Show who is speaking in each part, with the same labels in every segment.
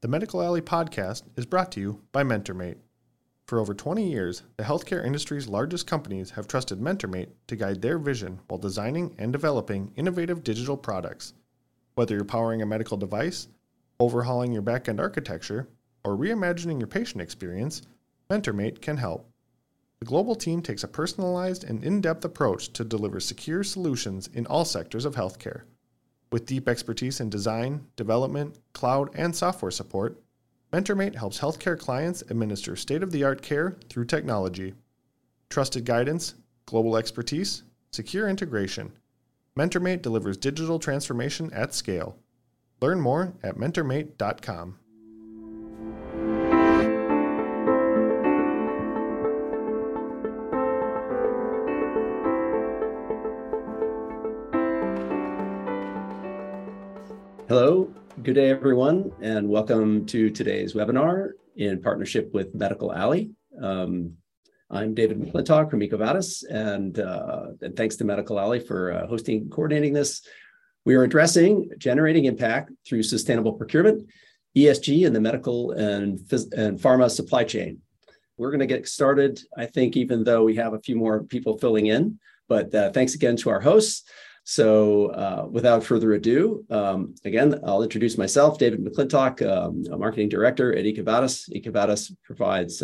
Speaker 1: The Medical Alley podcast is brought to you by MentorMate. For over 20 years, the healthcare industry's largest companies have trusted MentorMate to guide their vision while designing and developing innovative digital products. Whether you're powering a medical device, overhauling your back-end architecture, or reimagining your patient experience, MentorMate can help. The global team takes a personalized and in-depth approach to deliver secure solutions in all sectors of healthcare. With deep expertise in design, development, cloud, and software support, MentorMate helps healthcare clients administer state-of-the-art care through technology. Trusted guidance, global expertise, secure integration. MentorMate delivers digital transformation at scale. Learn more at mentormate.com.
Speaker 2: Hello, good day everyone, and welcome to today's webinar in partnership with Medical Alley. I'm David McClintock from EcoVadis, and thanks to Medical Alley for hosting and coordinating this. We are addressing generating impact through sustainable procurement, ESG in the medical and pharma supply chain. We're going to get started, I think, even though we have a few more people filling in, but thanks again to our hosts. So without further ado, again, I'll introduce myself, David McClintock, a marketing director at EcoVadis. EcoVadis provides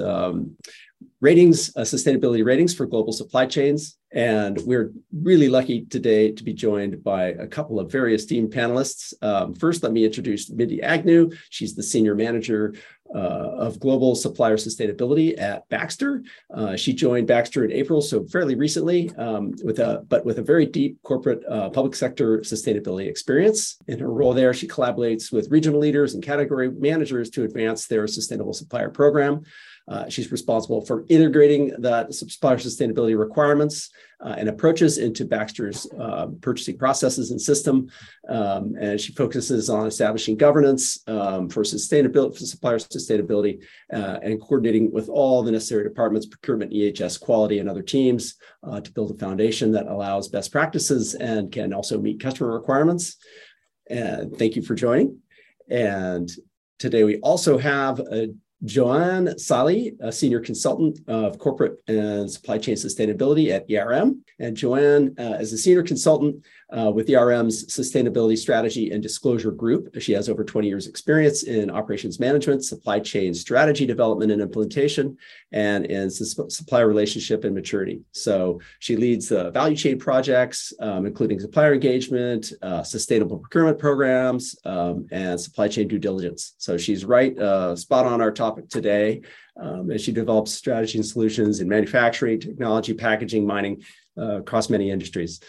Speaker 2: ratings, sustainability ratings for global supply chains. And we're really lucky today to be joined by a couple of very esteemed panelists. First, let me introduce Mindy Agnew. She's the Senior Manager of Global Supplier Sustainability at Baxter. She joined Baxter in April, so fairly recently, with a very deep corporate public sector sustainability experience. In her role there, she collaborates with regional leaders and category managers to advance their sustainable supplier program. She's responsible for integrating the supplier sustainability requirements and approaches into Baxter's purchasing processes and system. And she focuses on establishing governance for sustainability, for supplier sustainability, and coordinating with all the necessary departments, procurement, EHS, quality, and other teams to build a foundation that allows best practices and can also meet customer requirements. And thank you for joining. And today we also have Joanne Sali, a senior consultant of corporate and supply chain sustainability at ERM. And Joanne is a senior consultant with ERM's sustainability strategy and disclosure group. She has over 20 years experience in operations management, supply chain strategy development and implementation, and in supplier relationship and maturity. So she leads the value chain projects, including supplier engagement, sustainable procurement programs, and supply chain due diligence. So she's right spot on our topic today, as she develops strategy and solutions in manufacturing, technology, packaging, mining, across many industries.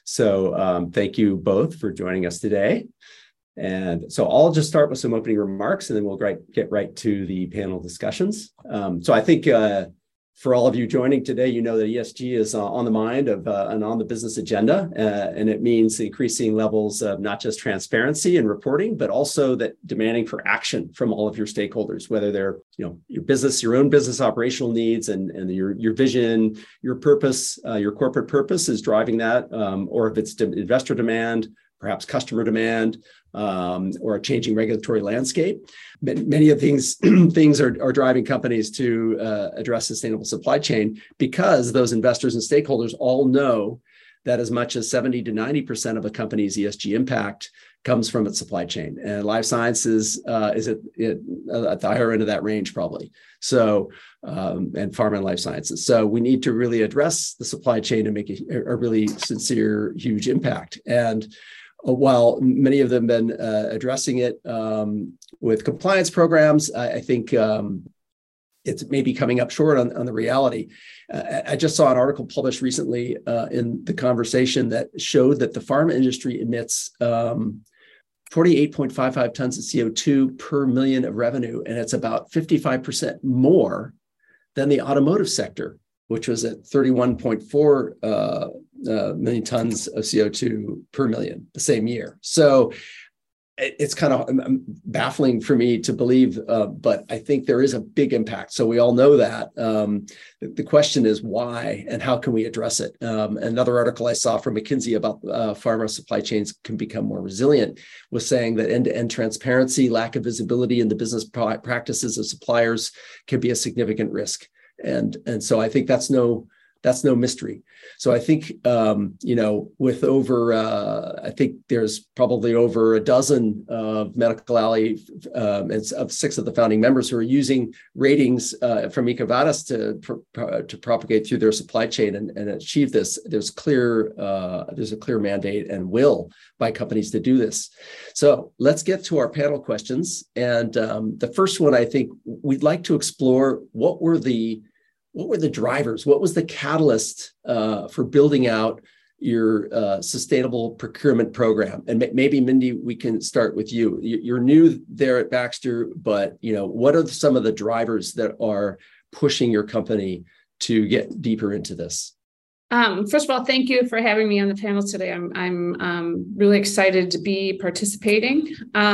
Speaker 2: So thank you both for joining us today. And so I'll just start with some opening remarks, and then we'll get right to the panel discussions. So I think for all of you joining today, you know that ESG is on the mind of and on the business agenda, and it means increasing levels of not just transparency and reporting, but also that demanding for action from all of your stakeholders, whether they're your business, your own business operational needs, and your vision, your purpose, your corporate purpose is driving that, or if it's investor demand, perhaps customer demand, or a changing regulatory landscape. Many of these things are driving companies to address sustainable supply chain, because those investors and stakeholders all know that as much as 70 to 90% of a company's ESG impact comes from its supply chain. And life sciences is at the higher end of that range, probably. So, and pharma and life sciences. So we need to really address the supply chain and make a really sincere, huge impact. And while many of them have been addressing it with compliance programs, I think it's maybe coming up short on the reality. I just saw an article published recently in The Conversation that showed that the pharma industry emits 48.55 tons of CO2 per million of revenue, and it's about 55% more than the automotive sector, which was at 31.4 million tons of CO2 per million the same year. So it's kind of baffling for me to believe, but I think there is a big impact. So we all know that. The question is why and how can we address it? Another article I saw from McKinsey about pharma supply chains can become more resilient was saying that end-to-end transparency, lack of visibility in the business practices of suppliers can be a significant risk. And so I think that's no mystery. So I think, with over, I think there's probably over a dozen of Medical Alley, of 6 of the founding members who are using ratings from EcoVadis to propagate through their supply chain and achieve this. There's a clear mandate and will by companies to do this. So let's get to our panel questions. And the first one, I think we'd like to explore what were the drivers? What was the catalyst for building out your sustainable procurement program? And maybe, Mindy, we can start with you. You're new there at Baxter, but what are some of the drivers that are pushing your company to get deeper into this?
Speaker 3: First of all, thank you for having me on the panel today. I'm really excited to be participating,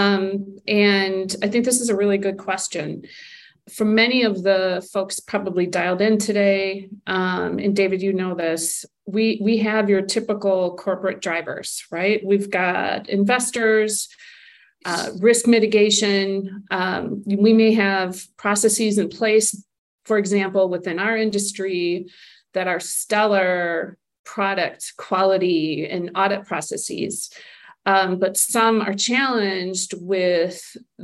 Speaker 3: and I think this is a really good question. For many of the folks probably dialed in today, and David, you know this, we have your typical corporate drivers, right? We've got investors, risk mitigation. We may have processes in place, for example, within our industry that are stellar product quality and audit processes. But some are challenged with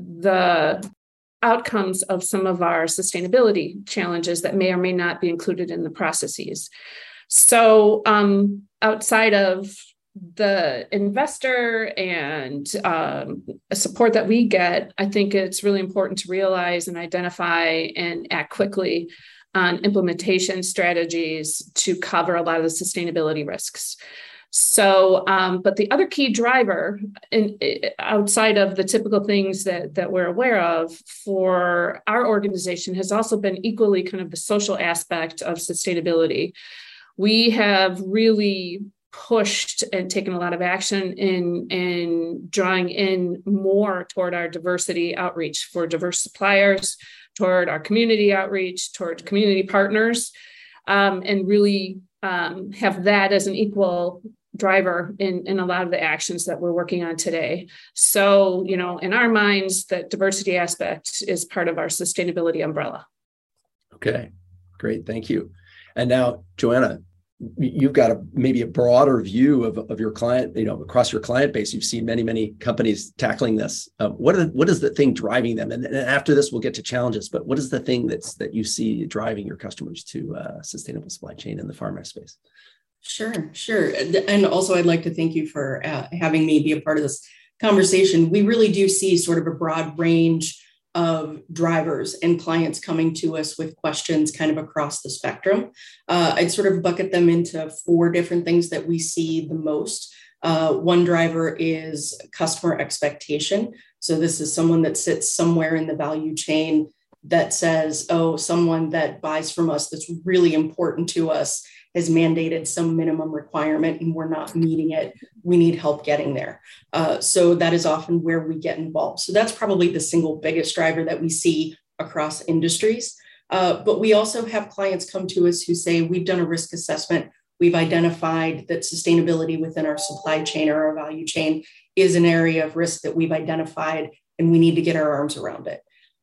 Speaker 3: the outcomes of some of our sustainability challenges that may or may not be included in the processes. So outside of the investor and support that we get, I think it's really important to realize and identify and act quickly on implementation strategies to cover a lot of the sustainability risks. So, but the other key driver outside of the typical things that we're aware of for our organization has also been equally kind of the social aspect of sustainability. We have really pushed and taken a lot of action in drawing in more toward our diversity outreach for diverse suppliers, toward our community outreach, toward community partners, and really have that as an equal driver in a lot of the actions that we're working on today. So, in our minds, that diversity aspect is part of our sustainability umbrella.
Speaker 2: Okay, great. Thank you. And now, Joanna, you've got maybe a broader view of your client, across your client base. You've seen many, many companies tackling this. What is the thing driving them? And after this, we'll get to challenges, but what is the thing that you see driving your customers to sustainable supply chain in the pharma space?
Speaker 4: Sure. And also, I'd like to thank you for having me be a part of this conversation. We really do see sort of a broad range of drivers and clients coming to us with questions kind of across the spectrum. I'd sort of bucket them into 4 different things that we see the most. One driver is customer expectation. So this is someone that sits somewhere in the value chain that says, oh, someone that buys from us that's really important to us has mandated some minimum requirement and we're not meeting it. We need help getting there. So that is often where we get involved. So that's probably the single biggest driver that we see across industries. But we also have clients come to us who say, we've done a risk assessment. We've identified that sustainability within our supply chain or our value chain is an area of risk that we've identified, and we need to get our arms around it.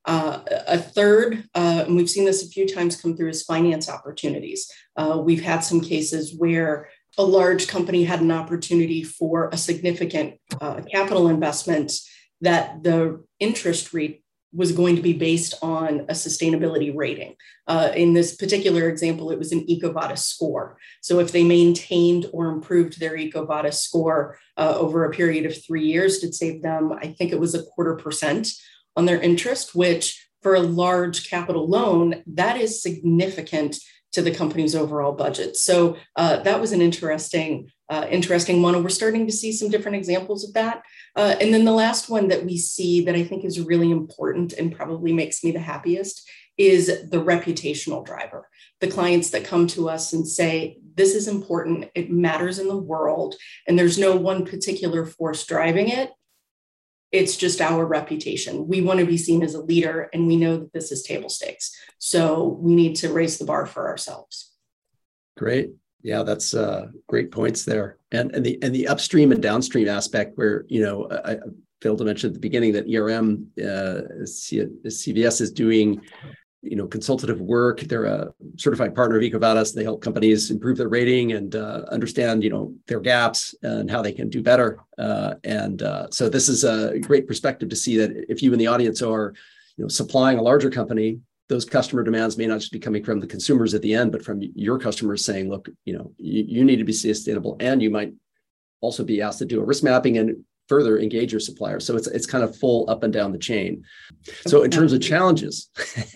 Speaker 4: A third, and we've seen this a few times come through, is finance opportunities. We've had some cases where a large company had an opportunity for a significant capital investment that the interest rate was going to be based on a sustainability rating. In this particular example, it was an EcoVadis score. So if they maintained or improved their EcoVadis score over a period of 3 years, it saved them, I think it was 0.25% on their interest, which for a large capital loan, that is significant to the company's overall budget. So that was an interesting one. And we're starting to see some different examples of that. And then the last one that we see that I think is really important and probably makes me the happiest is the reputational driver. The clients that come to us and say, this is important, it matters in the world, and there's no one particular force driving it. It's just our reputation. We want to be seen as a leader, and we know that this is table stakes. So we need to raise the bar for ourselves.
Speaker 2: Great. Yeah, that's great points there. And the upstream and downstream aspect where, I failed to mention at the beginning that ERM, CVS is doing, consultative work. They're a certified partner of EcoVadis. They help companies improve their rating and understand, their gaps and how they can do better. So this is a great perspective to see that if you in the audience are, supplying a larger company, those customer demands may not just be coming from the consumers at the end, but from your customers saying, look, you need to be sustainable, and you might also be asked to do a risk mapping and further engage your supplier. So it's kind of full up and down the chain. So in terms of challenges,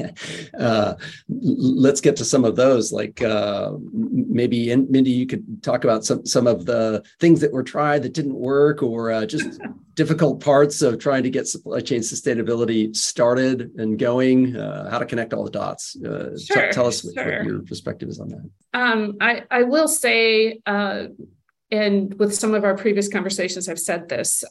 Speaker 2: let's get to some of those. Like maybe, Mindy, you could talk about some of the things that were tried that didn't work, or just difficult parts of trying to get supply chain sustainability started and going, how to connect all the dots. Tell us what your perspective is on
Speaker 3: that. I will say, and with some of our previous conversations, I've said this,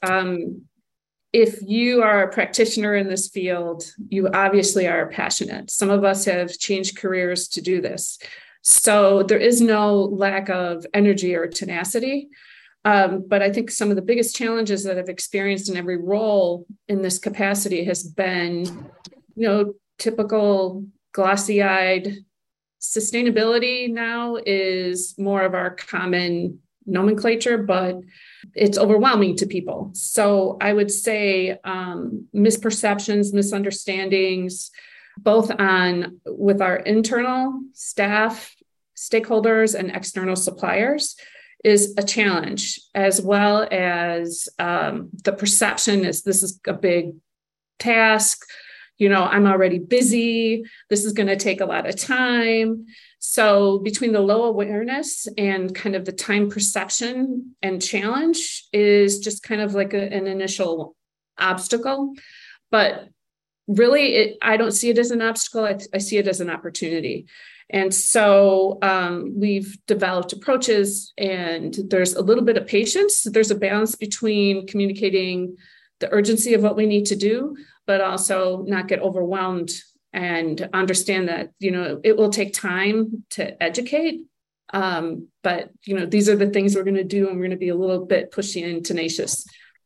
Speaker 3: if you are a practitioner in this field, you obviously are passionate. Some of us have changed careers to do this. So there is no lack of energy or tenacity. But I think some of the biggest challenges that I've experienced in every role in this capacity has been, typical glossy-eyed sustainability now is more of our common nomenclature, but it's overwhelming to people. So I would say misperceptions, misunderstandings, both with our internal staff, stakeholders, and external suppliers is a challenge, as well as the perception is this is a big task. I'm already busy. This is going to take a lot of time. So between the low awareness and kind of the time perception and challenge is just kind of like an initial obstacle. But really, I don't see it as an obstacle. I see it as an opportunity. And so we've developed approaches, and there's a little bit of patience. There's a balance between communicating the urgency of what we need to do, but also not get overwhelmed and understand that, it will take time to educate. But, these are the things we're going to do, and we're going to be a little bit pushy and tenacious.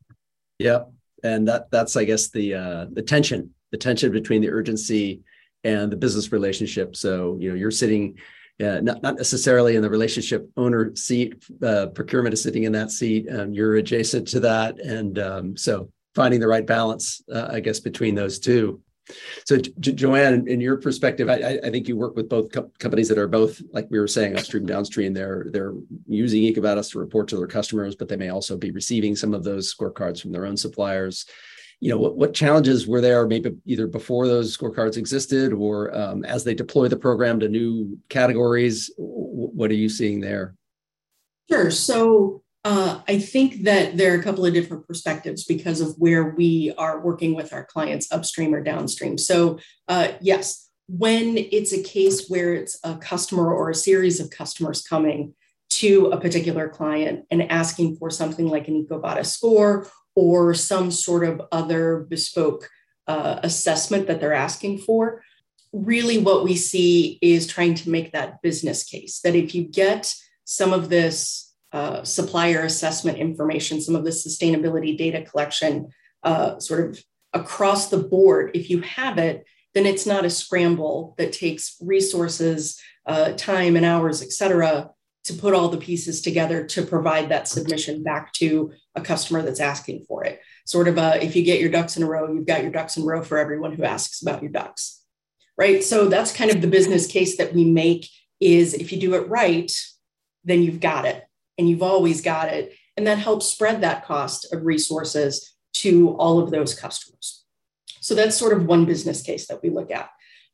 Speaker 2: Yeah. And that's, I guess, the tension between the urgency and the business relationship. So, you're sitting not necessarily in the relationship owner seat, procurement is sitting in that seat, you're adjacent to that. And so finding the right balance, I guess, between those two. So Joanne, in your perspective, I think you work with both companies that are both, like we were saying, upstream, downstream. They're using EcoVadis to report to their customers, but they may also be receiving some of those scorecards from their own suppliers. What challenges were there, maybe either before those scorecards existed, or as they deploy the program to new categories? What are you seeing there?
Speaker 4: Sure. So I think that there are a couple of different perspectives because of where we are working with our clients upstream or downstream. So yes, when it's a case where it's a customer or a series of customers coming to a particular client and asking for something like an EcoVadis score or some sort of other bespoke assessment that they're asking for, really what we see is trying to make that business case, that if you get some of this supplier assessment information, some of the sustainability data collection sort of across the board, if you have it, then it's not a scramble that takes resources, time and hours, et cetera, to put all the pieces together to provide that submission back to a customer that's asking for it. Sort of if you get your ducks in a row, you've got your ducks in a row for everyone who asks about your ducks, right? So that's kind of the business case that we make is if you do it right, then you've got it. And you've always got it. And that helps spread that cost of resources to all of those customers. So that's sort of one business case that we look at.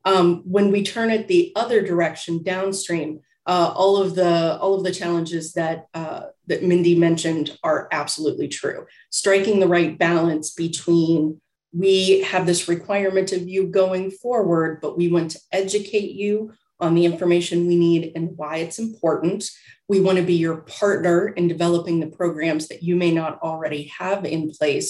Speaker 4: When we turn it the other direction, downstream, all of the challenges that Mindy mentioned are absolutely true. Striking the right balance between we have this requirement of you going forward, but we want to educate you on the information we need and why it's important. We want to be your partner in developing the programs that you may not already have in place.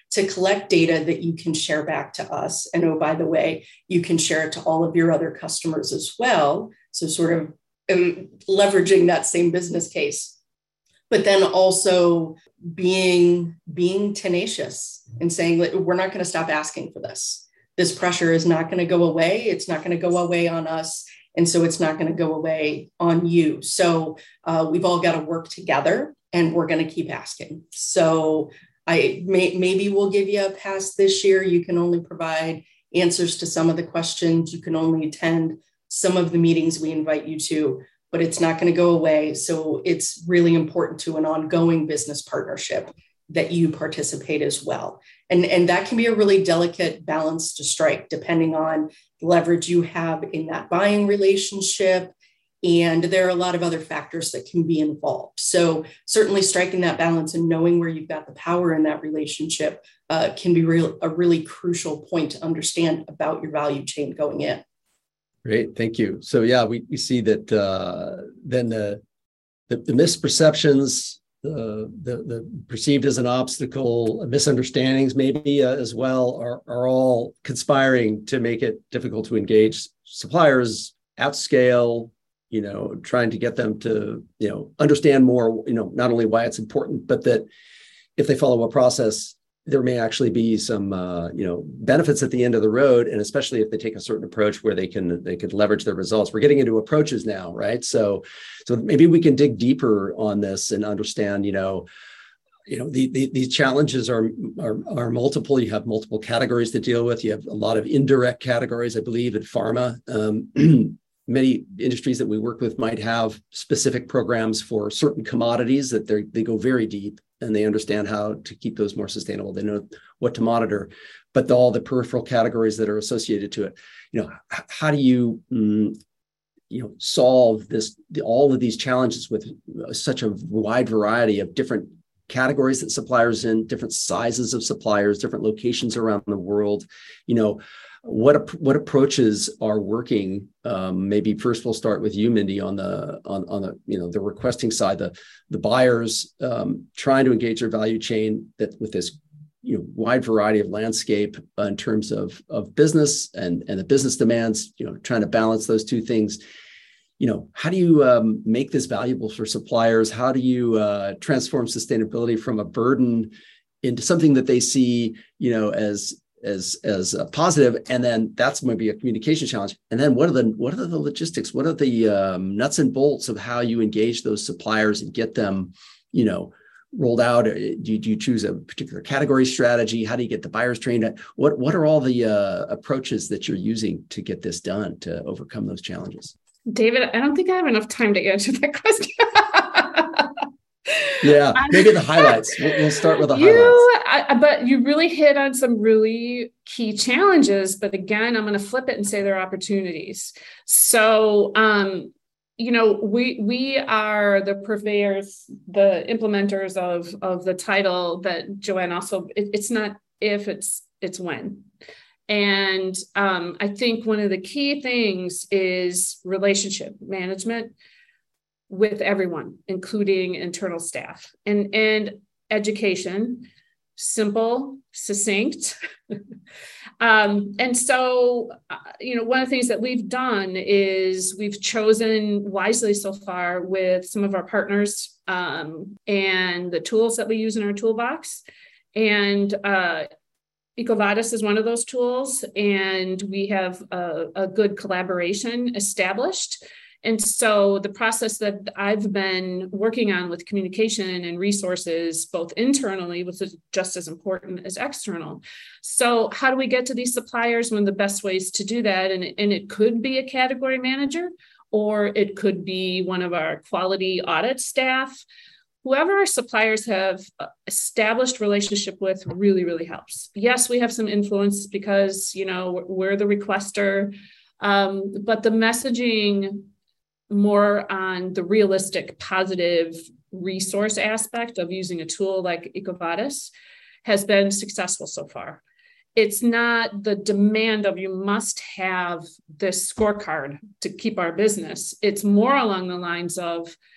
Speaker 4: to collect data that you can share back to us. And oh, by the way, you can share it to all of your other customers as well. So sort of leveraging that same business case, but then also being tenacious and saying, we're not going to stop asking for this. This pressure is not going to go away. It's not going to go away on us. And so it's not going to go away on you. So we've all got to work together, and we're going to keep asking. So maybe we'll give you a pass this year. You can only provide answers to some of the questions. You can only attend some of the meetings we invite you to, but it's not going to go away. So it's really important to an ongoing business partnership that you participate as well. And that can be a really delicate balance to strike, depending on the leverage you have in that buying relationship. And there are a lot of other factors that can be involved. So certainly striking that balance and knowing where you've got the power in that relationship can be a really crucial point to understand about your value chain going in.
Speaker 2: Great, thank you. So yeah, we see that then the misperceptions, the perceived as an obstacle, misunderstandings maybe as well are all conspiring to make it difficult to engage suppliers at scale, trying to get them to, understand more, not only why it's important, but that if they follow a process, there may actually be some, benefits at the end of the road. And especially if they take a certain approach where they could leverage their results. We're getting into approaches now, right? So maybe we can dig deeper on this and understand, these challenges are multiple. You have multiple categories to deal with. You have a lot of indirect categories, I believe, in pharma. Many industries that we work with might have specific programs for certain commodities that they go very deep, and they understand how to keep those more sustainable. They know what to monitor, but all the peripheral categories that are associated to it, how do you, solve all of these challenges with such a wide variety of different categories that suppliers in, different sizes of suppliers, different locations around the world, what approaches are working? Maybe first we'll start with you, Mindy, on the the requesting side, the buyers trying to engage their value chain that with this wide variety of landscape in terms of business and the business demands. Trying to balance those two things. How do you make this valuable for suppliers? How do you transform sustainability from a burden into something that they see as a positive, and then that's maybe a communication challenge. And then what are the logistics? What are the nuts and bolts of how you engage those suppliers and get them, rolled out? Do you choose a particular category strategy? How do you get the buyers trained? What are all the approaches that you're using to get this done to overcome those challenges?
Speaker 3: David, I don't think I have enough time to answer that question.
Speaker 2: Yeah, maybe the highlights. We'll start with the highlights.
Speaker 3: But you really hit on some really key challenges. But again, I'm going to flip it and say they're opportunities. So, we are the purveyors, the implementers of the title that Joanne also. It's not if, it's when. And I think one of the key things is relationship management with everyone, including internal staff, and education, simple, succinct. And so, one of the things that we've done is we've chosen wisely so far with some of our partners and the tools that we use in our toolbox. And EcoVadis is one of those tools, and we have a good collaboration established. And so the process that I've been working on with communication and resources, both internally, which is just as important as external. So how do we get to these suppliers? One of the best ways to do that, and it could be a category manager, or it could be one of our quality audit staff. Whoever our suppliers have established relationship with really, really helps. Yes, we have some influence because, we're the requester, but the messaging more on the realistic, positive resource aspect of using a tool like EcoVadis has been successful so far. It's not the demand of you must have this scorecard to keep our business. It's more along the lines of,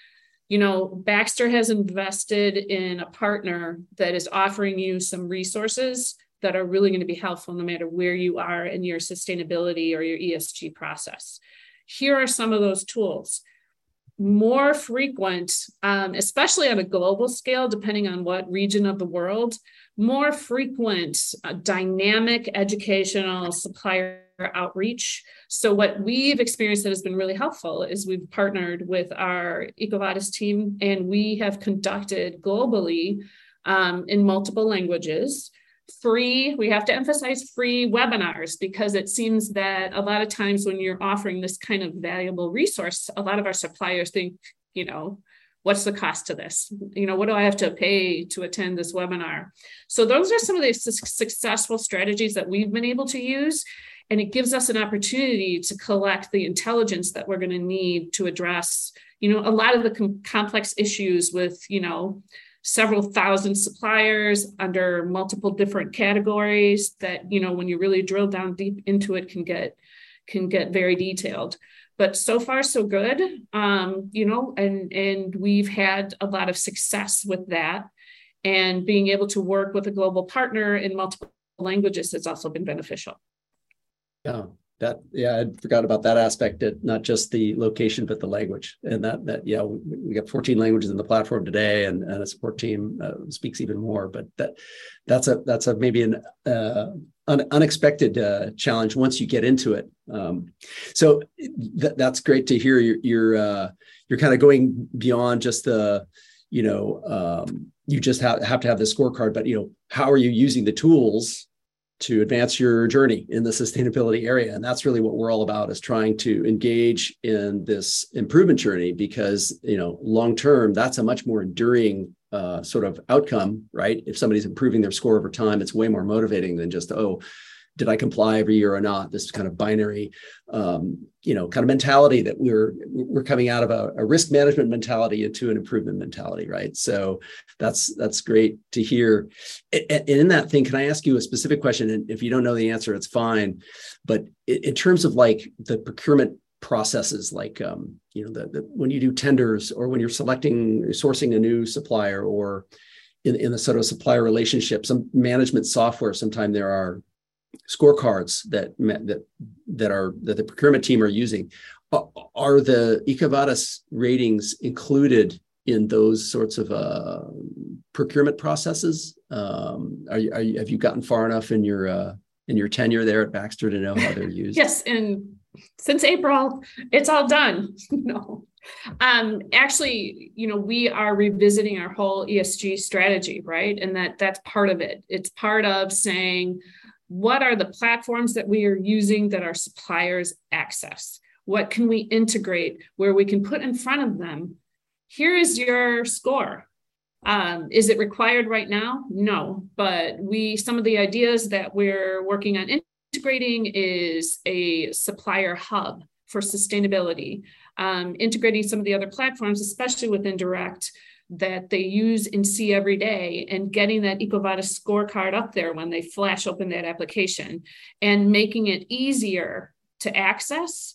Speaker 3: Baxter has invested in a partner that is offering you some resources that are really going to be helpful no matter where you are in your sustainability or your ESG process. Here are some of those tools. More frequent, especially on a global scale, depending on what region of the world, more frequent dynamic educational supplier outreach. So what we've experienced that has been really helpful is we've partnered with our EcoVadis team, and we have conducted globally in multiple languages, we have to emphasize free webinars, because it seems that a lot of times when you're offering this kind of valuable resource, a lot of our suppliers think, what's the cost to this? What do I have to pay to attend this webinar? So those are some of the successful strategies that we've been able to use. And it gives us an opportunity to collect the intelligence that we're going to need to address, a lot of the complex issues with, several thousand suppliers under multiple different categories that, when you really drill down deep into it, can get very detailed. But so far, so good, and we've had a lot of success with that. And being able to work with a global partner in multiple languages has also been beneficial.
Speaker 2: I forgot about that aspect, that not just the location, but the language. And we got 14 languages in the platform today, and a support team speaks even more. But that's a maybe an unexpected challenge once you get into it. So that's great to hear. You're kind of going beyond just the, you just have to have the scorecard, but how are you using the tools to advance your journey in the sustainability area? And that's really what we're all about, is trying to engage in this improvement journey, because, long term, that's a much more enduring sort of outcome, right? If somebody's improving their score over time, it's way more motivating than just, did I comply every year or not? This kind of binary, kind of mentality that we're coming out of a risk management mentality into an improvement mentality, right? So that's great to hear. And in that thing, can I ask you a specific question? And if you don't know the answer, it's fine. But in terms of like the procurement processes, like when you do tenders, or when you're sourcing a new supplier, or in the sort of supplier relationship, some management software, sometimes there are scorecards that the procurement team are using. Are the EcoVadis ratings included in those sorts of procurement processes? Have you gotten far enough in your tenure there at Baxter to know how they're used?
Speaker 3: Yes, and since April, it's all done. No. Actually, we are revisiting our whole ESG strategy, right? And that's part of it. It's part of saying, what are the platforms that we are using that our suppliers access? What can we integrate where we can put in front of them, here is your score. Is it required right now? No, but some of the ideas that we're working on integrating is a supplier hub for sustainability, integrating some of the other platforms, especially with Indirect, that they use and see every day, and getting that EcoVadis scorecard up there when they flash open that application, and making it easier to access.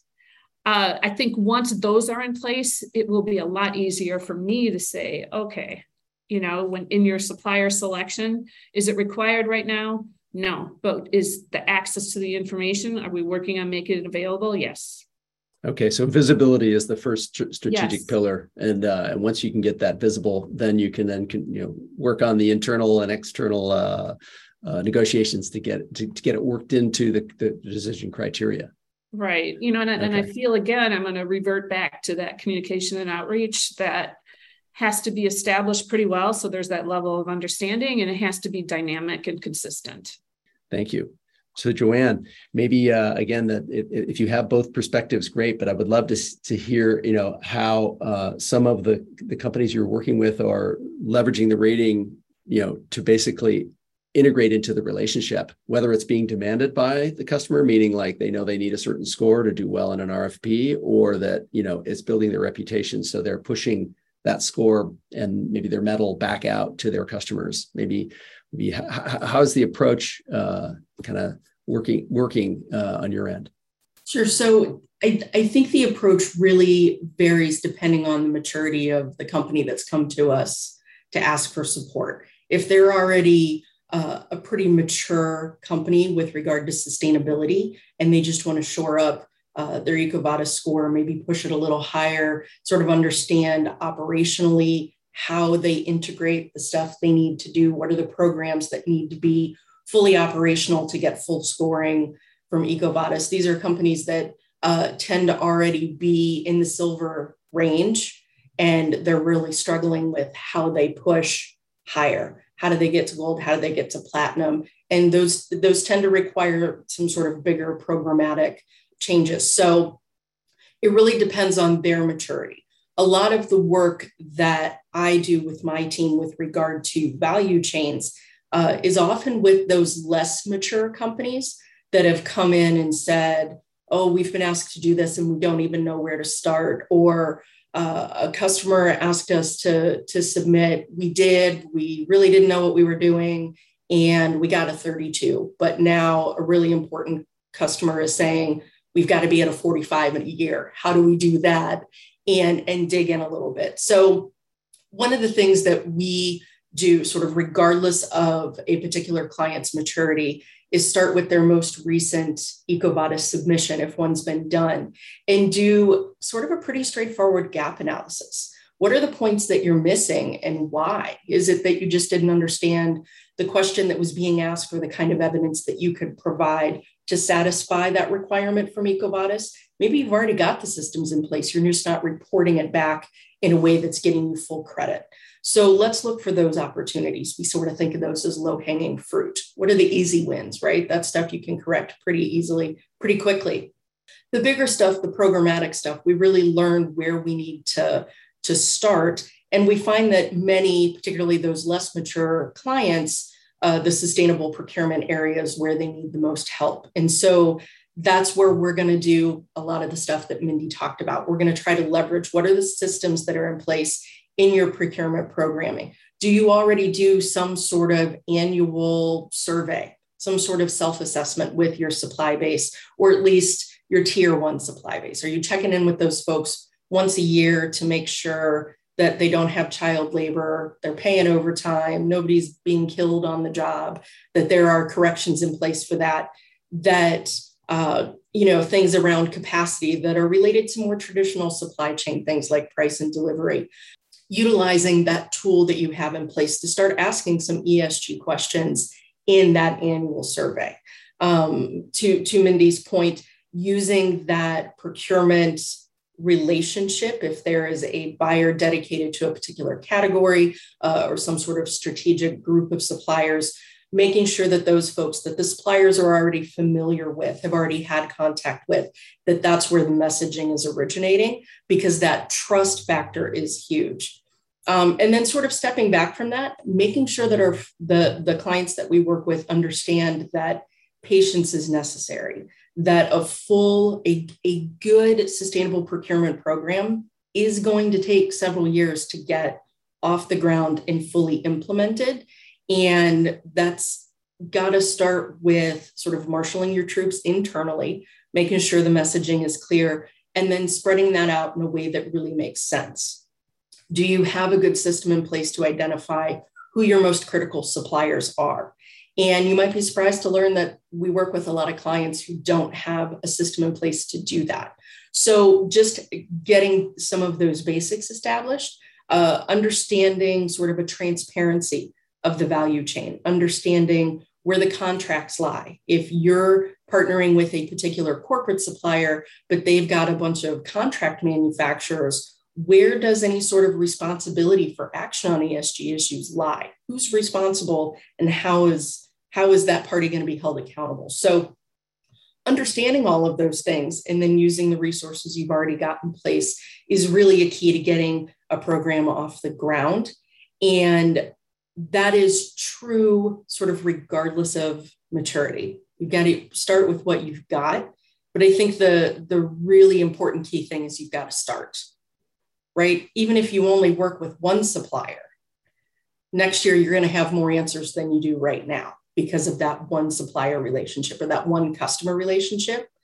Speaker 3: I think once those are in place, it will be a lot easier for me to say, okay, when in your supplier selection, is it required right now? No, but is the access to the information, are we working on making it available? Yes.
Speaker 2: Okay, so visibility is the first strategic
Speaker 3: Yes.
Speaker 2: pillar, and once you can get that visible, then you can work on the internal and external negotiations to get it worked into the decision criteria.
Speaker 3: Right, and I feel, again, I'm going to revert back to that communication and outreach that has to be established pretty well, so there's that level of understanding, and it has to be dynamic and consistent.
Speaker 2: Thank you. So Joanne, maybe again, that if you have both perspectives, great. But I would love to hear, how some of the companies you're working with are leveraging the rating, to basically integrate into the relationship, whether it's being demanded by the customer, meaning like they know they need a certain score to do well in an RFP, or that it's building their reputation, so they're pushing that score and maybe their metal back out to their customers. Maybe how's the approach kind of working on your end?
Speaker 4: Sure. So I think the approach really varies depending on the maturity of the company that's come to us to ask for support. If they're already a pretty mature company with regard to sustainability and they just want to shore up their EcoVadis score, maybe push it a little higher, sort of understand operationally how they integrate the stuff they need to do, what are the programs that need to be fully operational to get full scoring from EcoVadis. These are companies that tend to already be in the silver range, and they're really struggling with how they push higher. How do they get to gold? How do they get to platinum? And those tend to require some sort of bigger programmatic changes. So it really depends on their maturity. A lot of the work that I do with my team with regard to value chains is often with those less mature companies that have come in and said, oh, we've been asked to do this and we don't even know where to start. Or a customer asked us to submit. We did. We really didn't know what we were doing. And we got a 32. But now a really important customer is saying, we've got to be at a 45 in a year. How do we do that? And dig in a little bit. So one of the things that we do sort of regardless of a particular client's maturity is start with their most recent EcoVadis submission, if one's been done, and do sort of a pretty straightforward gap analysis. What are the points that you're missing and why? Is it that you just didn't understand the question that was being asked or the kind of evidence that you could provide to satisfy that requirement from EcoVadis? Maybe you've already got the systems in place. You're just not reporting it back in a way that's getting you full credit. So let's look for those opportunities. We sort of think of those as low-hanging fruit. What are the easy wins, right? That stuff you can correct pretty easily, pretty quickly. The bigger stuff, the programmatic stuff, we really learned where we need to start. And we find that many, particularly those less mature clients, the sustainable procurement areas where they need the most help. And so that's where we're going to do a lot of the stuff that Mindy talked about. We're going to try to leverage what are the systems that are in place in your procurement programming. Do you already do some sort of annual survey, some sort of self-assessment with your supply base, or at least your tier one supply base? Are you checking in with those folks once a year to make sure that they don't have child labor, they're paying overtime, nobody's being killed on the job, that there are corrections in place for that, things around capacity that are related to more traditional supply chain things like price and delivery, utilizing that tool that you have in place to start asking some ESG questions in that annual survey. To Mindy's point, using that procurement relationship, if there is a buyer dedicated to a particular category or some sort of strategic group of suppliers, making sure that those folks that the suppliers are already familiar with, have already had contact with, that's where the messaging is originating, because that trust factor is huge. And then sort of stepping back from that, making sure that the clients that we work with understand that patience is necessary, that a good sustainable procurement program is going to take several years to get off the ground and fully implemented. And that's got to start with sort of marshaling your troops internally, making sure the messaging is clear, and then spreading that out in a way that really makes sense. Do you have a good system in place to identify who your most critical suppliers are? And you might be surprised to learn that we work with a lot of clients who don't have a system in place to do that. So just getting some of those basics established, understanding sort of a transparency of the value chain, understanding where the contracts lie. If you're partnering with a particular corporate supplier, but they've got a bunch of contract manufacturers, where does any sort of responsibility for action on ESG issues lie? Who's responsible, and how is that party going to be held accountable? So understanding all of those things and then using the resources you've already got in place is really a key to getting a program off the ground. And that is true sort of regardless of maturity. You've got to start with what you've got. But I think the really important key thing is you've got to start, right? Even if you only work with one supplier, next year you're going to have more answers than you do right now because of that one supplier relationship or that one customer relationship.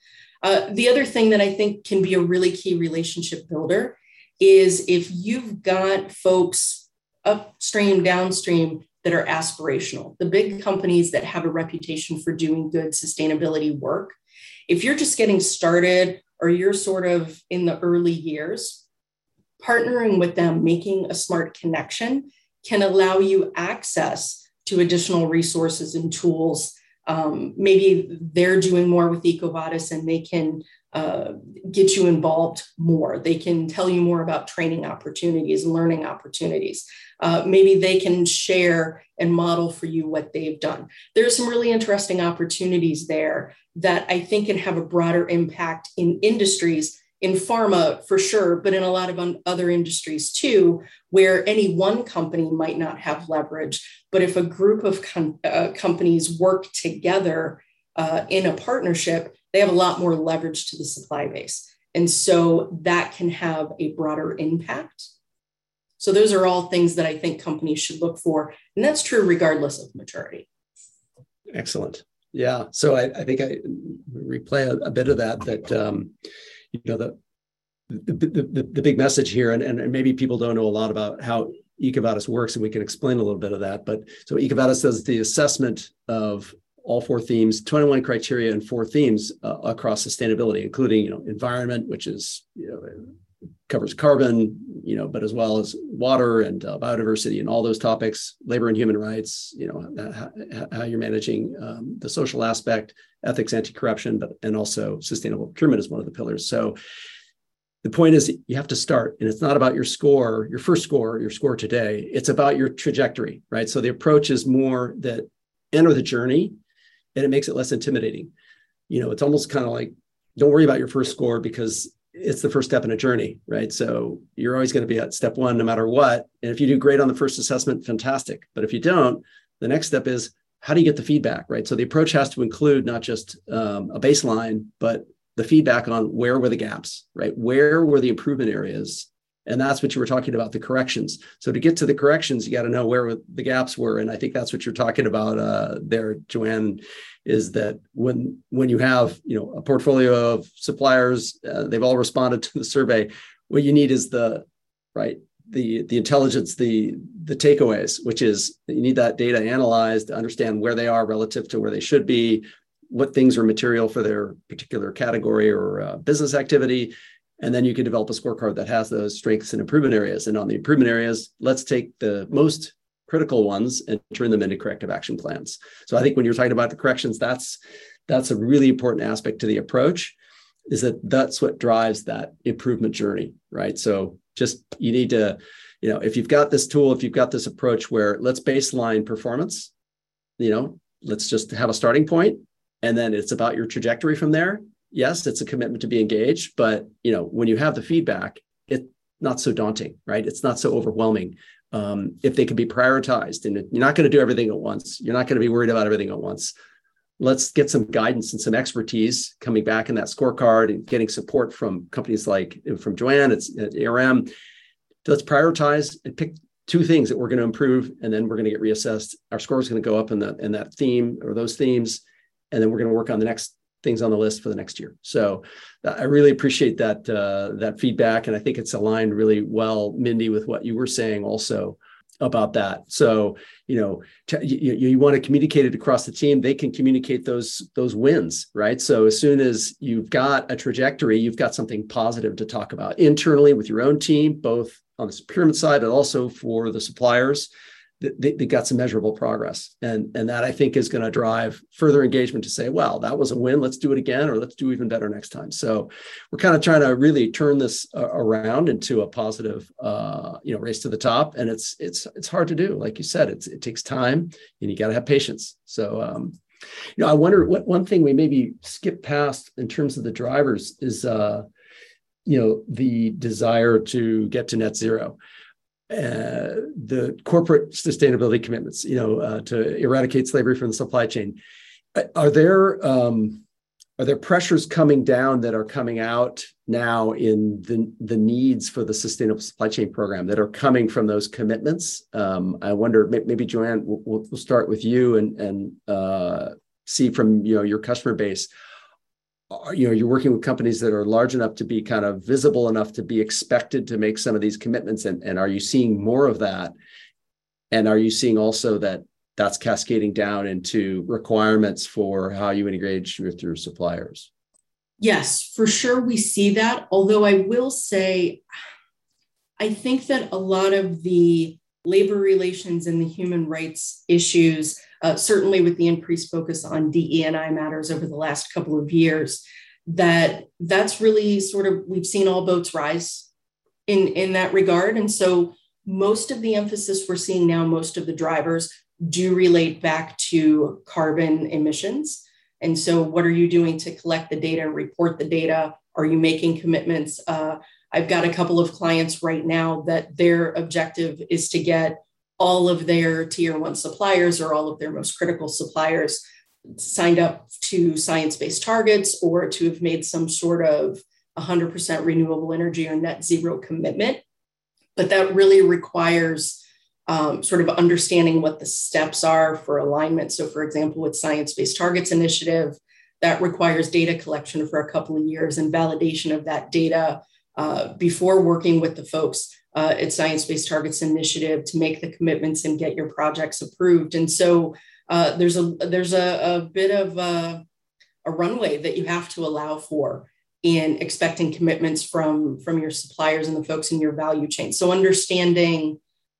Speaker 4: The other thing that I think can be a really key relationship builder is if you've got folks upstream, downstream that are aspirational, the big companies that have a reputation for doing good sustainability work. If you're just getting started or you're sort of in the early years, partnering with them, making a smart connection can allow you access to additional resources and tools. Maybe they're doing more with EcoVadis and they can get you involved more. They can tell you more about training opportunities, learning opportunities. Maybe they can share and model for you what they've done. There's some really interesting opportunities there that I think can have a broader impact in industries, in pharma for sure, but in a lot of other industries too, where any one company might not have leverage. But if a group of companies work together in a partnership, they have a lot more leverage to the supply base. And so that can have a broader impact. So those are all things that I think companies should look for. And that's true regardless of maturity.
Speaker 2: Excellent. Yeah. So I think I replay a bit of that the big message here, and maybe people don't know a lot about how EcoVadis works, and we can explain a little bit of that. But so EcoVadis does the assessment of all 4 themes, 21 criteria and 4 themes across sustainability, including, environment, which is, covers carbon, but as well as water and biodiversity and all those topics, labor and human rights, how you're managing the social aspect, ethics, anti-corruption, and also sustainable procurement is one of the pillars. So the point is you have to start, and it's not about your score, your first score, your score today. It's about your trajectory, right? So the approach is more that enter the journey, and it makes it less intimidating. It's almost kind of like, don't worry about your first score because it's the first step in a journey, right? So you're always going to be at step 1, no matter what. And if you do great on the first assessment, fantastic. But if you don't, the next step is, how do you get the feedback, right? So the approach has to include not just a baseline, but the feedback on where were the gaps, right? Where were the improvement areas? And that's what you were talking about, the corrections. So to get to the corrections, you got to know where the gaps were. And I think that's what you're talking about there, Joanne, is that when you have, a portfolio of suppliers, they've all responded to the survey. What you need is the intelligence, the takeaways, which is you need that data analyzed to understand where they are relative to where they should be, what things are material for their particular category or business activity. And then you can develop a scorecard that has those strengths and improvement areas. And on the improvement areas, let's take the most critical ones and turn them into corrective action plans. So I think when you're talking about the corrections, that's a really important aspect to the approach, is that's what drives that improvement journey, right? So just, you need to, if you've got this tool, if you've got this approach where let's baseline performance, let's just have a starting point, and then it's about your trajectory from there. Yes, it's a commitment to be engaged, but when you have the feedback, it's not so daunting, right? It's not so overwhelming. If they can be prioritized, and you're not going to do everything at once. You're not going to be worried about everything at once. Let's get some guidance and some expertise coming back in that scorecard and getting support from companies like from Joanne, it's at ARM. Let's prioritize and pick 2 things that we're going to improve, and then we're going to get reassessed. Our score is going to go up in that theme or those themes, and then we're going to work on the next things on the list for the next year. So I really appreciate that feedback. And I think it's aligned really well, Mindy, with what you were saying also about that. So, you want to communicate it across the team. They can communicate those wins, right? So as soon as you've got a trajectory, you've got something positive to talk about internally with your own team, both on the procurement side, but also for the suppliers. They got some measurable progress. And that, I think, is going to drive further engagement to say, well, that was a win. Let's do it again, or let's do even better next time. So we're kind of trying to really turn this around into a positive, race to the top. And it's hard to do. Like you said, it takes time, and you got to have patience. So, I wonder what one thing we maybe skip past in terms of the drivers is, the desire to get to net zero. The corporate sustainability commitments, to eradicate slavery from the supply chain. Are there pressures coming down that are coming out now in the needs for the sustainable supply chain program that are coming from those commitments? I wonder, maybe Joanne, we'll start with you and see from your customer base. you're working with companies that are large enough to be kind of visible enough to be expected to make some of these commitments. And are you seeing more of that? And are you seeing also that that's cascading down into requirements for how you engage with your suppliers?
Speaker 4: Yes, for sure we see that. Although I will say, I think that a lot of the labor relations and the human rights issues, certainly with the increased focus on DE&I matters over the last couple of years, that's really sort of, we've seen all boats rise in that regard. And so most of the emphasis we're seeing now, most of the drivers do relate back to carbon emissions. And so what are you doing to collect the data and report the data? Are you making commitments? I've got a couple of clients right now that their objective is to get all of their tier 1 suppliers or all of their most critical suppliers signed up to science-based targets or to have made some sort of 100% renewable energy or net zero commitment. But that really requires sort of understanding what the steps are for alignment. So for example, with Science-Based Targets Initiative, that requires data collection for a couple of years and validation of that data before working with the folks at Science-Based Targets Initiative to make the commitments and get your projects approved. And so there's a bit of a runway that you have to allow for in expecting commitments from your suppliers and the folks in your value chain. So understanding,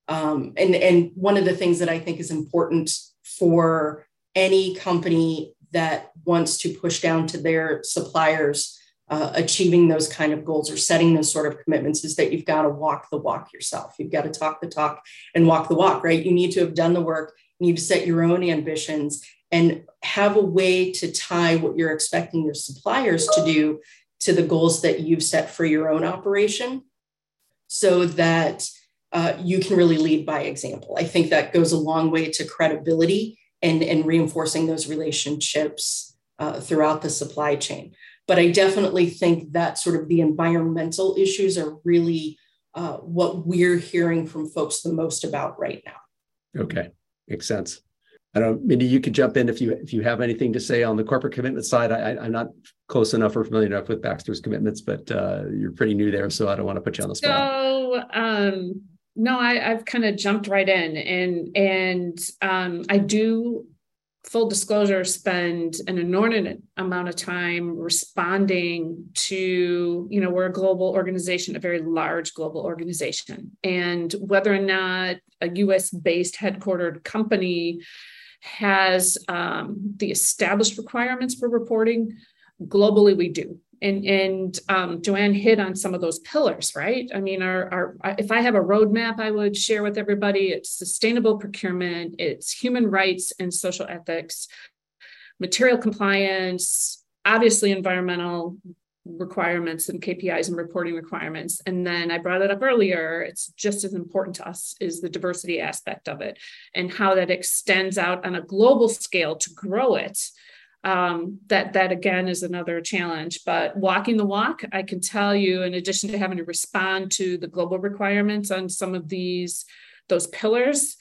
Speaker 4: and one of the things that I think is important for any company that wants to push down to their suppliers achieving those kind of goals or setting those sort of commitments is that you've got to walk the walk yourself. You've got to talk the talk and walk the walk, right? You need to have done the work. You need to set your own ambitions and have a way to tie what you're expecting your suppliers to do to the goals that you've set for your own operation so that you can really lead by example. I think that goes a long way to credibility and reinforcing those relationships throughout the supply chain. But I definitely think that sort of the environmental issues are really what we're hearing from folks the most about right now.
Speaker 2: Okay, makes sense. I don't know, maybe you could jump in if you have anything to say on the corporate commitment side. I'm not close enough or familiar enough with Baxter's commitments, but you're pretty new there, so I don't want to put you on the spot.
Speaker 3: So, no, I've kind of jumped right in, and I do, full disclosure, spend an inordinate amount of time responding to, we're a global organization, a very large global organization, and whether or not a US-based headquartered company has the established requirements for reporting, globally we do. And Joanne hit on some of those pillars, right? I mean, if I have a roadmap I would share with everybody, it's sustainable procurement, it's human rights and social ethics, material compliance, obviously environmental requirements and KPIs and reporting requirements. And then I brought it up earlier, it's just as important to us is the diversity aspect of it and how that extends out on a global scale to grow it. That again is another challenge, but walking the walk, I can tell you, in addition to having to respond to the global requirements on some of those pillars,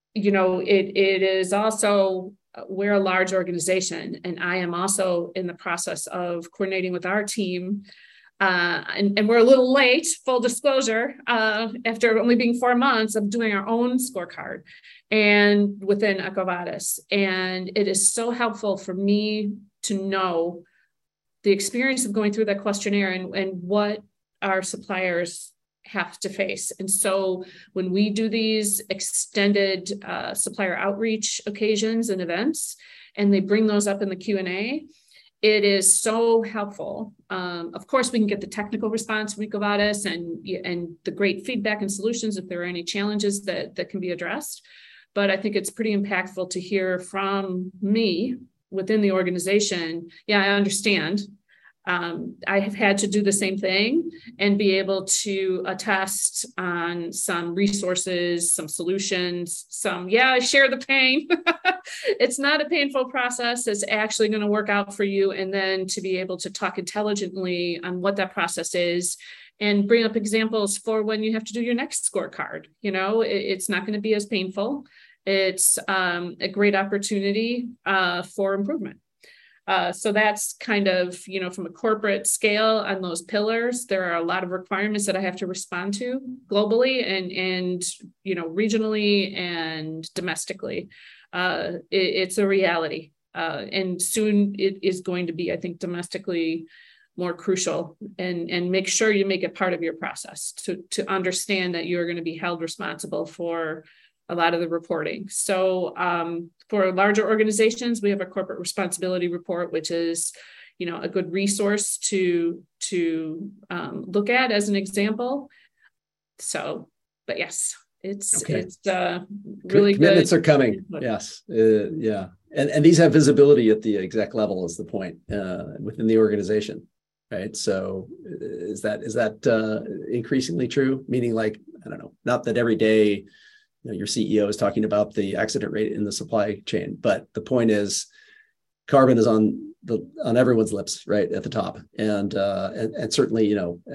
Speaker 3: it is also, we're a large organization, and I am also in the process of coordinating with our team. And we're a little late, full disclosure, after only being 4 months of doing our own scorecard and within EcoVadis. And it is so helpful for me to know the experience of going through that questionnaire and what our suppliers have to face. And so when we do these extended supplier outreach occasions and events, and they bring those up in the Q&A, it is so helpful. Of course, we can get the technical response from EcoVadis and the great feedback and solutions if there are any challenges that can be addressed. But I think it's pretty impactful to hear from me within the organization. Yeah, I understand. I have had to do the same thing and be able to attest on some resources, some solutions, I share the pain. It's not a painful process. It's actually going to work out for you. And then to be able to talk intelligently on what that process is and bring up examples for when you have to do your next scorecard. It's not going to be as painful. It's a great opportunity for improvement. So that's kind of, from a corporate scale on those pillars, there are a lot of requirements that I have to respond to globally and regionally and domestically. It's a reality. And soon it is going to be, I think, domestically more crucial, and make sure you make it part of your process to understand that you're going to be held responsible for a lot of the reporting. So for larger organizations, we have a corporate responsibility report, which is, a good resource to look at as an example. So, but yes, it's really
Speaker 2: commitments
Speaker 3: good.
Speaker 2: Are coming. Yes. Yeah. And these have visibility at the exec level is the point within the organization. Right. So is that increasingly true? Meaning, like, I don't know, not that every day your CEO is talking about the accident rate in the supply chain, but the point is, carbon is on everyone's lips, right at the top, and certainly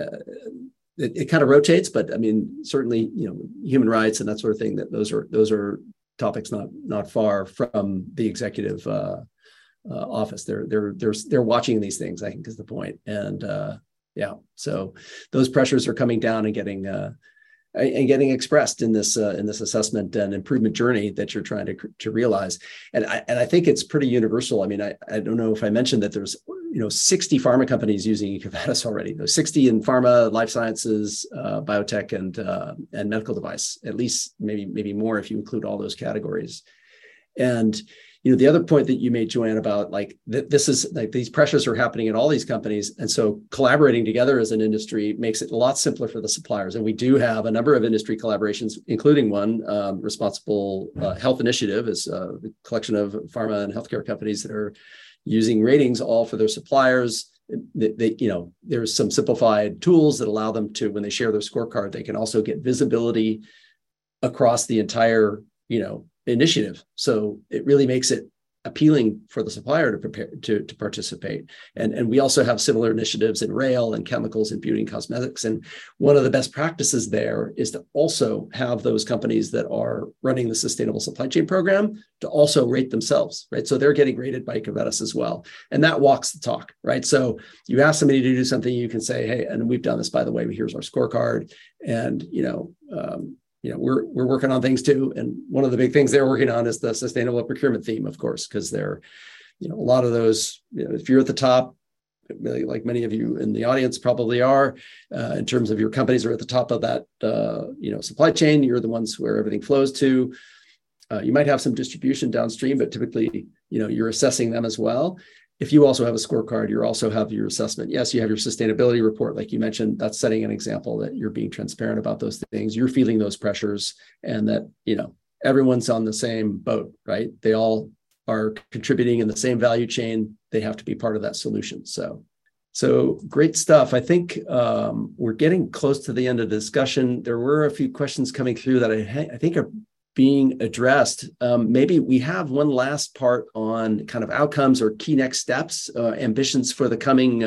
Speaker 2: it kind of rotates, but I mean certainly human rights and that sort of thing, that those are topics not far from the executive office. They're watching these things, I think, is the point, and so those pressures are coming down and getting expressed in this assessment and improvement journey that you're trying to realize. And I think it's pretty universal. I mean, I don't know if I mentioned that there's 60 pharma companies using EcoVadis already. There's 60 in pharma, life sciences, biotech, and medical device. At least maybe more if you include all those categories. And the other point that you made, Joanne, about like this is like these pressures are happening at all these companies. And so collaborating together as an industry makes it a lot simpler for the suppliers. And we do have a number of industry collaborations, including one, Responsible Health Initiative, is a collection of pharma and healthcare companies that are using ratings all for their suppliers. There's some simplified tools that allow them to, when they share their scorecard, they can also get visibility across the entire, initiative. So it really makes it appealing for the supplier to prepare to participate. And we also have similar initiatives in rail and chemicals and beauty and cosmetics. And one of the best practices there is to also have those companies that are running the sustainable supply chain program to also rate themselves, right? So they're getting rated by EcoVadis as well. And that walks the talk, right? So you ask somebody to do something, you can say, hey, and we've done this, by the way, here's our scorecard. And, we're working on things too. And one of the big things they're working on is the sustainable procurement theme, of course, because they're, a lot of those, if you're at the top, like many of you in the audience probably are, in terms of your companies are at the top of that, supply chain, you're the ones where everything flows to. You might have some distribution downstream, but typically, you're assessing them as well. If you also have a scorecard, you also have your assessment. Yes, you have your sustainability report, like you mentioned. That's setting an example that you're being transparent about those things. You're feeling those pressures, and that everyone's on the same boat, right? They all are contributing in the same value chain. They have to be part of that solution. So great stuff. I think we're getting close to the end of the discussion. There were a few questions coming through that I think are being addressed. Maybe we have one last part on kind of outcomes or key next steps, ambitions for the coming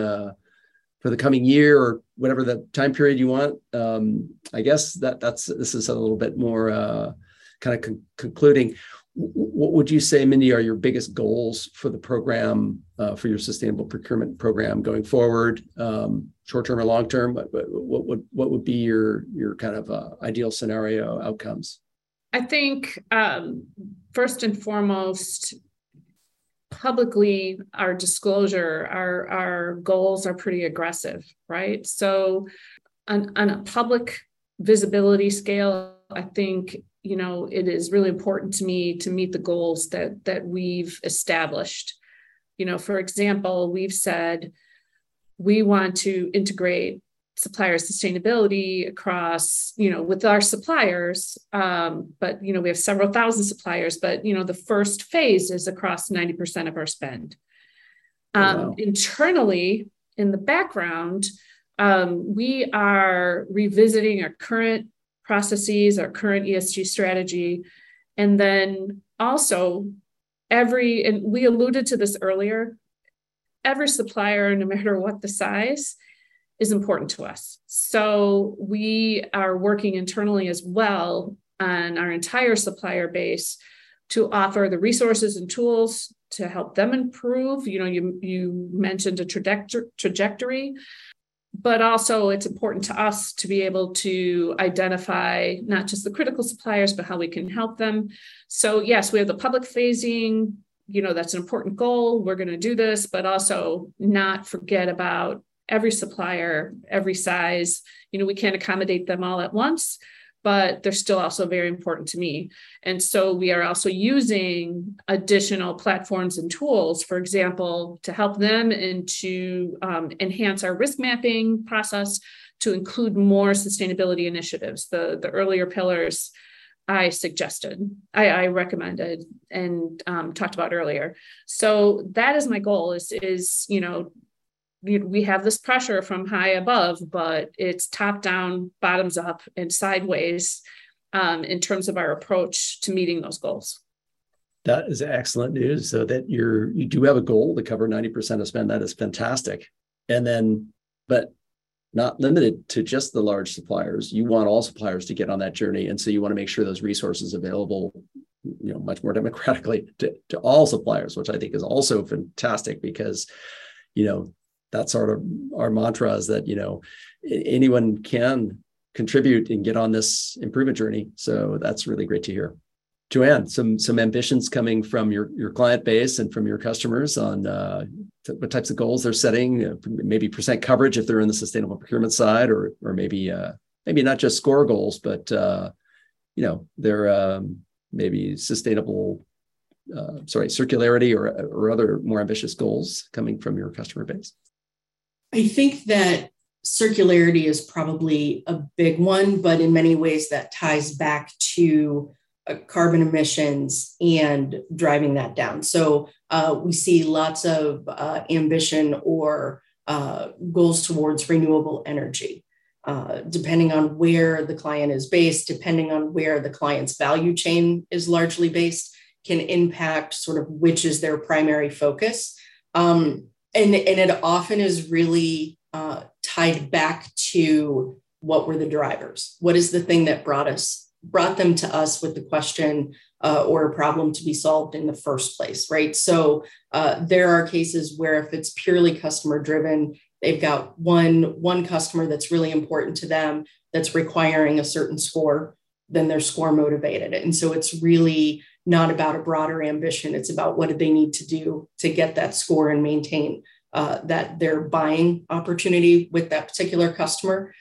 Speaker 2: year or whatever the time period you want. I guess this is a little bit more kind of concluding. What would you say, Mindy, are your biggest goals for the program, for your sustainable procurement program going forward, short-term or long-term? What would be your kind of ideal scenario outcomes?
Speaker 3: I think first and foremost, publicly, our disclosure, our goals are pretty aggressive, right? So on a public visibility scale, I think, it is really important to me to meet the goals that we've established. For example, we've said we want to integrate supplier sustainability across, with our suppliers. But, we have several thousand suppliers, but, the first phase is across 90% of our spend. Wow. Internally, in the background, we are revisiting our current processes, our current ESG strategy. And then also and we alluded to this earlier, every supplier, no matter what the size, is important to us. So we are working internally as well on our entire supplier base to offer the resources and tools to help them improve. You mentioned a trajectory, but also it's important to us to be able to identify not just the critical suppliers, but how we can help them. So yes, we have the public phasing, that's an important goal. We're going to do this, but also not forget about every supplier, every size. We can't accommodate them all at once, but they're still also very important to me. And so we are also using additional platforms and tools, for example, to help them and to enhance our risk mapping process to include more sustainability initiatives, the earlier pillars I suggested, I recommended and talked about earlier. So that is my goal is we have this pressure from high above, but it's top down, bottoms up, and sideways in terms of our approach to meeting those goals.
Speaker 2: That is excellent news. So that you do have a goal to cover 90% of spend. That is fantastic. And then, but not limited to just the large suppliers. You want all suppliers to get on that journey. And so you want to make sure those resources available, much more democratically to all suppliers, which I think is also fantastic because, that's sort of our mantra is that, anyone can contribute and get on this improvement journey. So that's really great to hear. Joanne, some ambitions coming from your client base and from your customers on what types of goals they're setting, maybe percent coverage if they're in the sustainable procurement side, or maybe not just score goals, but they're maybe sustainable, circularity or other more ambitious goals coming from your customer base.
Speaker 4: I think that circularity is probably a big one, but in many ways that ties back to carbon emissions and driving that down. So we see lots of ambition or goals towards renewable energy, depending on where the client is based, depending on where the client's value chain is largely based, can impact sort of which is their primary focus. And it often is really tied back to what were the drivers? What is the thing that brought them to us with the question or a problem to be solved in the first place, right? So there are cases where if it's purely customer driven, they've got one customer that's really important to them that's requiring a certain score, then they're score motivated. And so it's really not about a broader ambition. It's about what do they need to do to get that score and maintain that their buying opportunity with that particular customer.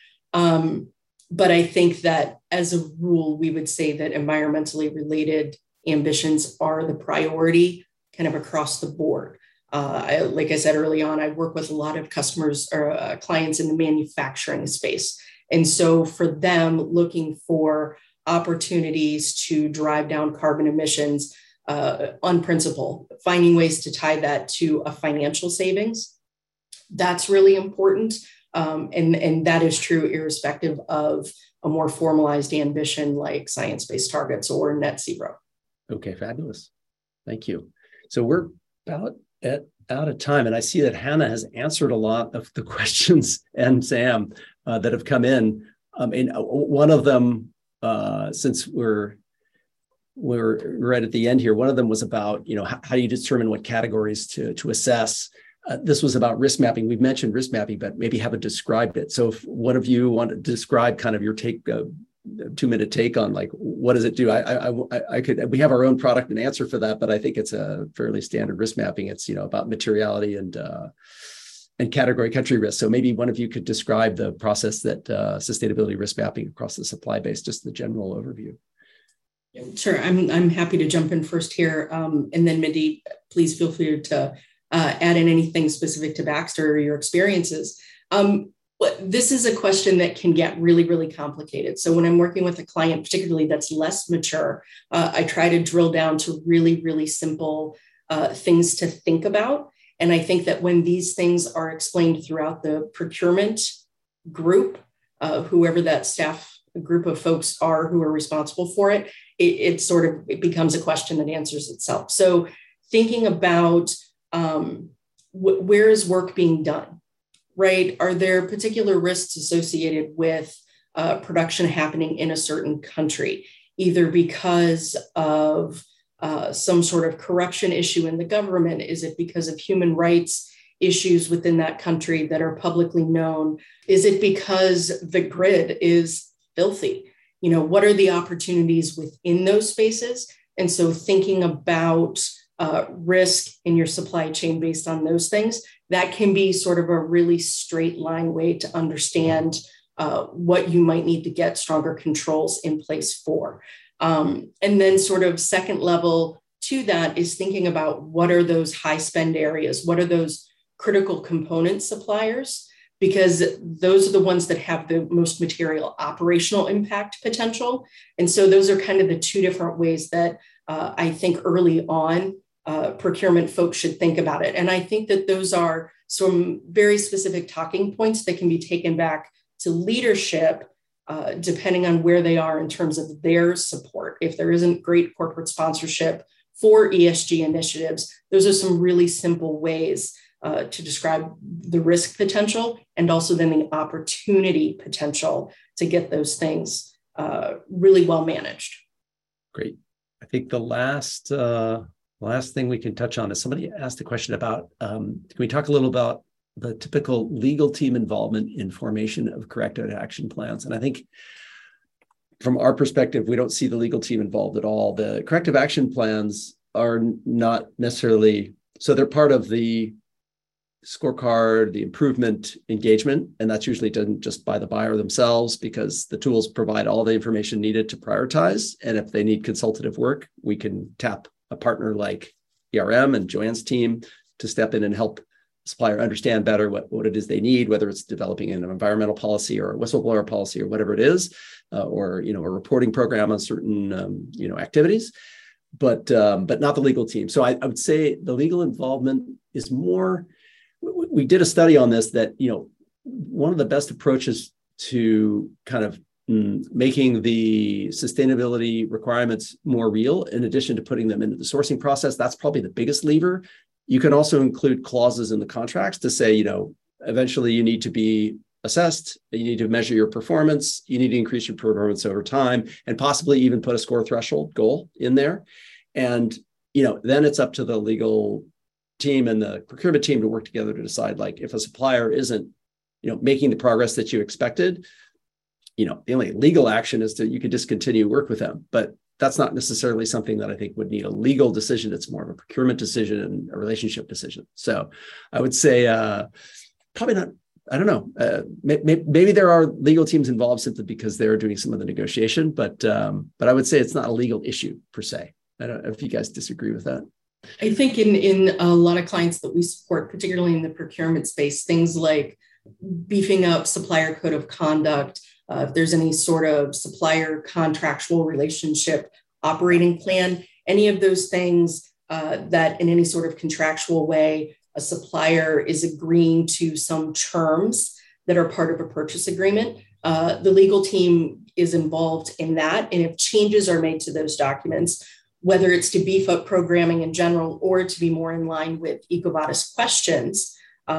Speaker 4: But I think that as a rule, we would say that environmentally related ambitions are the priority kind of across the board. Like I said early on, I work with a lot of customers or clients in the manufacturing space. And so for them, looking for opportunities to drive down carbon emissions on principle, finding ways to tie that to a financial savings, that's really important. And that is true irrespective of a more formalized ambition like science-based targets or net zero.
Speaker 2: Okay, fabulous. Thank you. So we're about out of time, and I see that Hannah has answered a lot of the questions, and Sam, that have come in. And one of them, since we're right at the end here, one of them was about, how do you determine what categories to assess? This was about risk mapping. We've mentioned risk mapping, but maybe haven't described it. So if one of you want to describe kind of your take, 2-minute take on like, what does it do? I could, we have our own product and answer for that, but I think it's a fairly standard risk mapping. It's, about materiality and category country risk. So maybe one of you could describe the process that sustainability risk mapping across the supply base, just the general overview.
Speaker 4: Sure. I'm happy to jump in first here. And then Mindy, please feel free to add in anything specific to Baxter or your experiences. This is a question that can get really, really complicated. So when I'm working with a client, particularly that's less mature, I try to drill down to really, really simple things to think about. And I think that when these things are explained throughout the procurement group, whoever that staff group of folks are who are responsible for it, it becomes a question that answers itself. So thinking about where is work being done, right? Are there particular risks associated with production happening in a certain country, either because of some sort of corruption issue in the government? Is it because of human rights issues within that country that are publicly known? Is it because the grid is filthy? What are the opportunities within those spaces? And so thinking about risk in your supply chain based on those things, that can be sort of a really straight line way to understand what you might need to get stronger controls in place for. And then sort of second level to that is thinking about what are those high spend areas? What are those critical component suppliers? Because those are the ones that have the most material operational impact potential. And so those are kind of the two different ways that I think early on procurement folks should think about it. And I think that those are some very specific talking points that can be taken back to leadership, depending on where they are in terms of their support. If there isn't great corporate sponsorship for ESG initiatives, those are some really simple ways to describe the risk potential and also then the opportunity potential to get those things really well managed.
Speaker 2: Great. I think the last thing we can touch on is somebody asked a question about, can we talk a little about the typical legal team involvement in formation of corrective action plans? And I think from our perspective, we don't see the legal team involved at all. The corrective action plans are not necessarily, so they're part of the scorecard, the improvement engagement, and that's usually done just by the buyer themselves because the tools provide all the information needed to prioritize. And if they need consultative work, we can tap a partner like ERM and Joanne's team to step in and help supplier understand better what it is they need, whether it's developing an environmental policy or a whistleblower policy or whatever it is, or a reporting program on certain activities, but not the legal team. So I would say the legal involvement is more. We did a study on this that one of the best approaches to kind of making the sustainability requirements more real, in addition to putting them into the sourcing process, that's probably the biggest lever. You can also include clauses in the contracts to say, eventually you need to be assessed, you need to measure your performance, you need to increase your performance over time, and possibly even put a score threshold goal in there. And, then it's up to the legal team and the procurement team to work together to decide, like, if a supplier isn't, making the progress that you expected, the only legal action is you could discontinue work with them. But that's not necessarily something that I think would need a legal decision. It's more of a procurement decision and a relationship decision. So I would say probably not, I don't know, maybe there are legal teams involved simply because they're doing some of the negotiation, but I would say it's not a legal issue per se. I don't know if you guys disagree with that.
Speaker 4: I think in a lot of clients that we support, particularly in the procurement space, things like beefing up supplier code of conduct, if there's any sort of supplier contractual relationship operating plan, any of those things that in any sort of contractual way, a supplier is agreeing to some terms that are part of a purchase agreement, the legal team is involved in that. And if changes are made to those documents, whether it's to beef up programming in general or to be more in line with EcoVadis questions,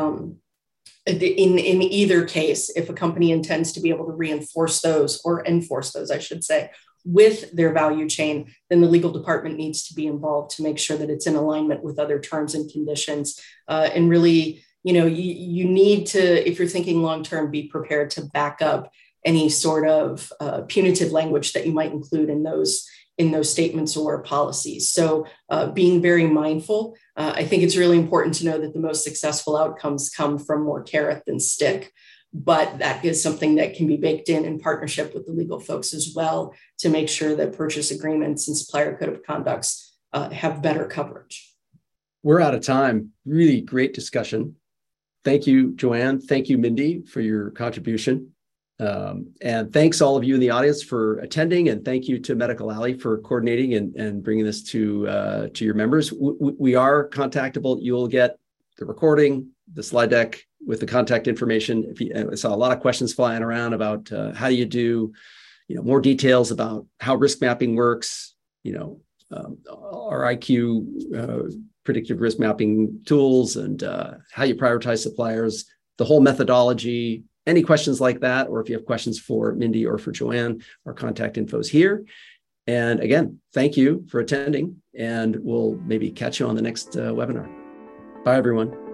Speaker 4: in either case, if a company intends to be able to reinforce those or enforce those, I should say, with their value chain, then the legal department needs to be involved to make sure that it's in alignment with other terms and conditions. And really, you need to, if you're thinking long-term, be prepared to back up any sort of punitive language that you might include in those statements or policies. So being very mindful, I think it's really important to know that the most successful outcomes come from more carrot than stick, but that is something that can be baked in partnership with the legal folks as well to make sure that purchase agreements and supplier code of conducts have better coverage.
Speaker 2: We're out of time. Really great discussion. Thank you, Joanne. Thank you, Mindy, for your contribution. And thanks all of you in the audience for attending, and thank you to Medical Alley for coordinating and bringing this to your members. We are contactable. You'll get the recording, the slide deck with the contact information. I saw a lot of questions flying around about how do you do, more details about how risk mapping works, our IQ predictive risk mapping tools, and how you prioritize suppliers, the whole methodology. Any questions like that, or if you have questions for Mindy or for Joanne, our contact info is here. And again, thank you for attending, and we'll maybe catch you on the next webinar. Bye, everyone.